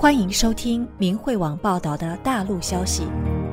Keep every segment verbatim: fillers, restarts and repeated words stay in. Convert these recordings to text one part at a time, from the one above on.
欢迎收听明慧网报道的大陆消息。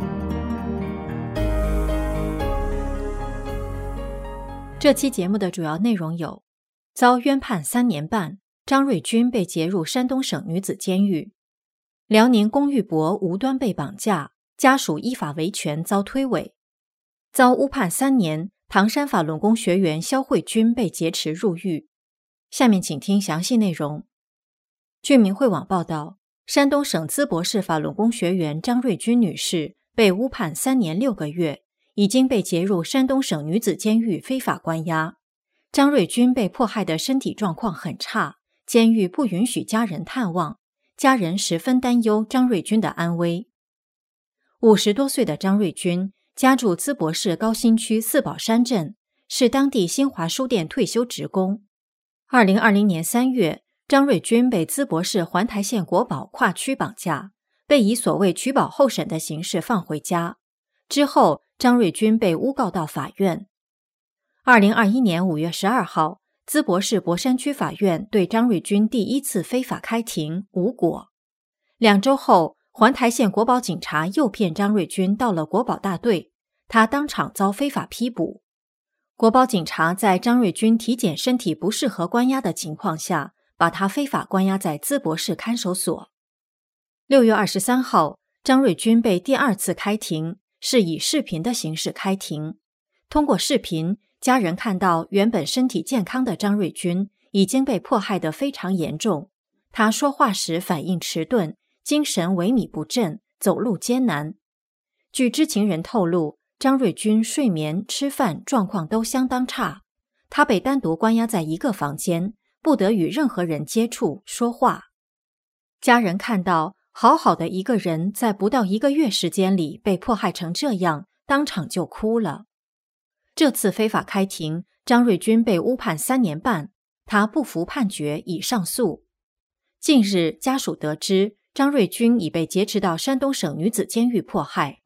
这期节目的主要内容有：遭冤判三年半，张瑞军被劫入山东省女子监狱；辽宁龚玉博无端被绑架，家属依法维权遭推诿；遭误判三年，唐山法轮功学员肖慧君被劫持入狱。下面请听详细内容。据明慧网报道，山东省淄博市法轮功学员张瑞君女士被误判三年六个月，已经被劫入山东省女子监狱非法关押。张瑞君被迫害的身体状况很差，监狱不允许家人探望，家人十分担忧张瑞君的安危。五十多岁的张瑞君家住淄博市高新区四宝山镇，是当地新华书店退休职工。二零二零年三月，张瑞君被淄博市环台县国保跨区绑架，被以所谓取保候审的形式放回家。之后，张瑞君被诬告到法院。二零二一年五月十二号，淄博市博山区法院对张瑞君第一次非法开庭，无果。两周后，环台县国保警察诱骗张瑞君到了国保大队，他当场遭非法批捕。国保警察在张瑞君体检身体不适合关押的情况下，把他非法关押在淄博市看守所。六月二十三号，张瑞君被第二次开庭，是以视频的形式开庭。通过视频，家人看到原本身体健康的张瑞君已经被迫害得非常严重，他说话时反应迟钝，精神萎靡不振，走路艰难。据知情人透露，张瑞君睡眠、吃饭状况都相当差，他被单独关押在一个房间，不得与任何人接触、说话。家人看到好好的一个人在不到一个月时间里被迫害成这样，当场就哭了。这次非法开庭，张瑞君被误判三年半，他不服判决，已上诉。近日，家属得知张瑞君已被劫持到山东省女子监狱迫害。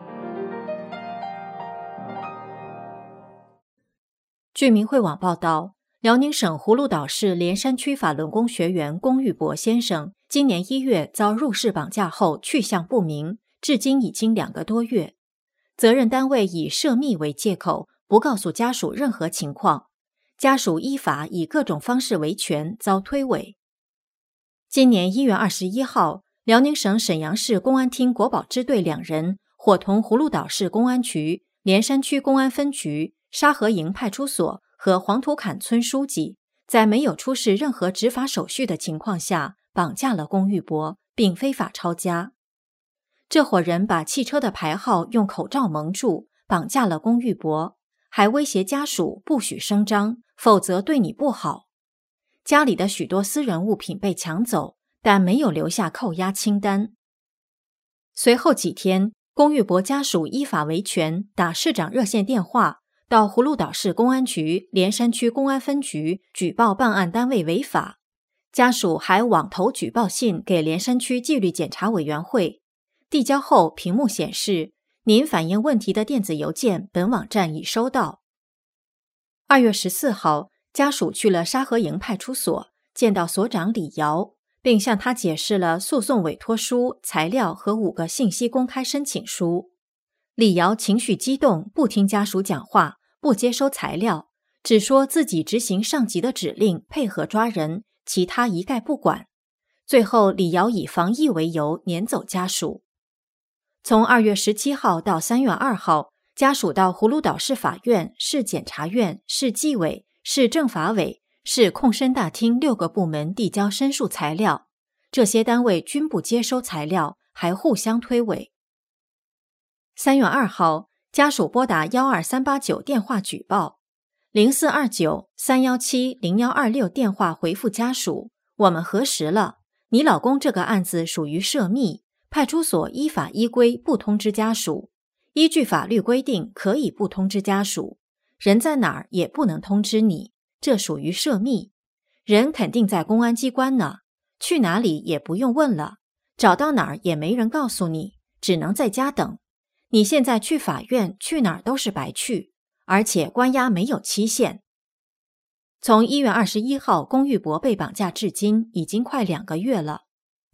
据明慧网报道，辽宁省葫芦岛市连山区法轮功学员龚玉博先生今年一月遭入室绑架后去向不明，至今已经两个多月。责任单位以涉密为借口，不告诉家属任何情况，家属依法以各种方式维权，遭推诿。今年一月二十一号，辽宁省沈阳市公安厅国保支队两人伙同葫芦岛市公安局、连山区公安分局、沙河营派出所和黄土坎村书记，在没有出示任何执法手续的情况下，绑架了龚玉博，并非法抄家。这伙人把汽车的牌号用口罩蒙住，绑架了龚玉博，还威胁家属不许声张，否则对你不好。家里的许多私人物品被抢走，但没有留下扣押清单。随后几天，龚玉博家属依法维权，打市长热线电话，到葫芦岛市公安局、连山区公安分局举报办案单位违法。家属还网投举报信给连山区纪律检查委员会，递交后屏幕显示您反映问题的电子邮件本网站已收到。二月十四号，家属去了沙河营派出所，见到所长李瑶，并向他解释了诉讼委托书、材料和五个信息公开申请书。李瑶情绪激动，不听家属讲话，不接收材料，只说自己执行上级的指令，配合抓人，其他一概不管。最后，李瑶以防疫为由撵走家属。从二月十七号到三月二号，家属到葫芦岛市法院、市检察院、市纪委、市政法委、市控申大厅六个部门递交申诉材料，这些单位均不接收材料，还互相推诿。三月二号，家属拨打一二三八九电话举报，零四二九三一七零一二六电话回复家属，我们核实了，你老公这个案子属于涉密，派出所依法依规不通知家属，依据法律规定可以不通知家属，人在哪儿也不能通知你，这属于涉密，人肯定在公安机关呢，去哪里也不用问了，找到哪儿也没人告诉你，只能在家等。你现在去法院去哪儿都是白去，而且关押没有期限。从一月二十一号龚玉博被绑架至今已经快两个月了，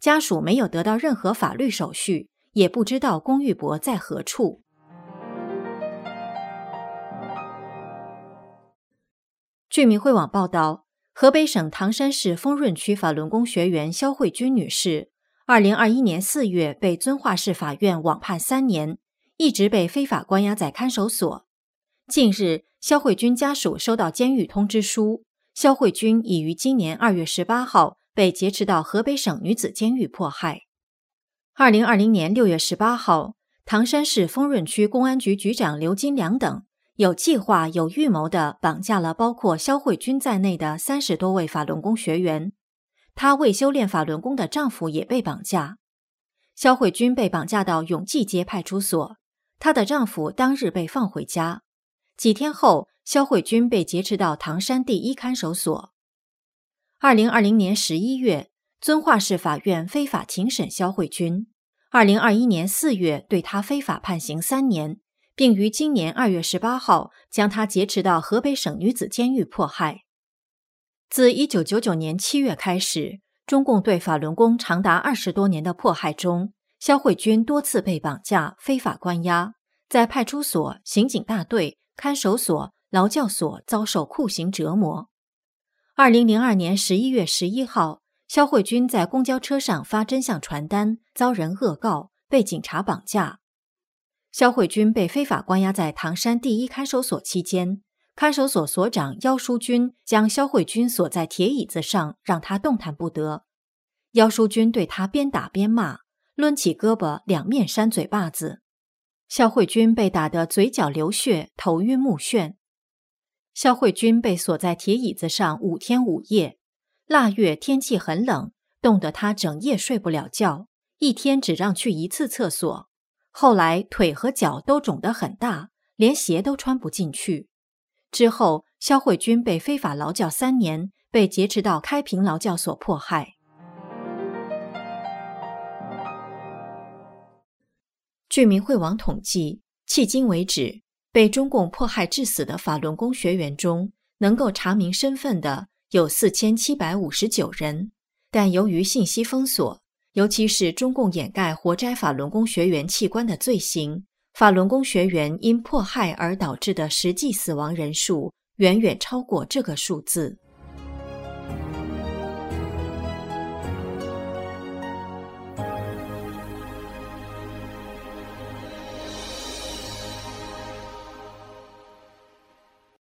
家属没有得到任何法律手续，也不知道龚玉珀在何处。据明慧网报道，河北省唐山市丰润区法轮功学员肖慧君女士，二零二一年四月被遵化市法院网判三年，一直被非法关押在看守所。近日，肖慧君家属收到监狱通知书，肖慧君已于今年二月十八号被劫持到河北省女子监狱迫害。二零二零年六月十八号，唐山市丰润区公安局局长刘金良等有计划、有预谋地绑架了包括肖慧君在内的三十多位法轮功学员。她未修炼法轮功的丈夫也被绑架。肖慧君被绑架到永济街派出所，她的丈夫当日被放回家。几天后，肖慧君被劫持到唐山第一看守所。二零二零年十一月，遵化市法院非法庭审肖慧君。二零二一年四月，对她非法判刑三年。并于今年二月十八号将她劫持到河北省女子监狱迫害。自一九九九年七月开始，中共对法轮功长达二十多年的迫害中，肖慧君多次被绑架、非法关押，在派出所、刑警大队、看守所、劳教所遭受酷刑折磨。二零零二年十一月十一号，肖慧君在公交车上发真相传单，遭人恶告，被警察绑架。肖慧君被非法关押在唐山第一看守所期间，看守所所长姚淑君将肖慧君锁在铁椅子上，让她动弹不得。姚淑君对她边打边骂，抡起胳膊两面扇嘴巴子。肖慧君被打得嘴角流血，头晕目眩。肖慧君被锁在铁椅子上五天五夜，腊月天气很冷，冻得她整夜睡不了觉，一天只让去一次厕所。后来腿和脚都肿得很大，连鞋都穿不进去。之后，肖慧君被非法劳教三年，被劫持到开平劳教所迫害。据明慧网统计，迄今为止，被中共迫害致死的法轮功学员中，能够查明身份的有四千七百五十九人，但由于信息封锁，尤其是中共掩盖活摘法轮功学员器官的罪行，法轮功学员因迫害而导致的实际死亡人数远远超过这个数字。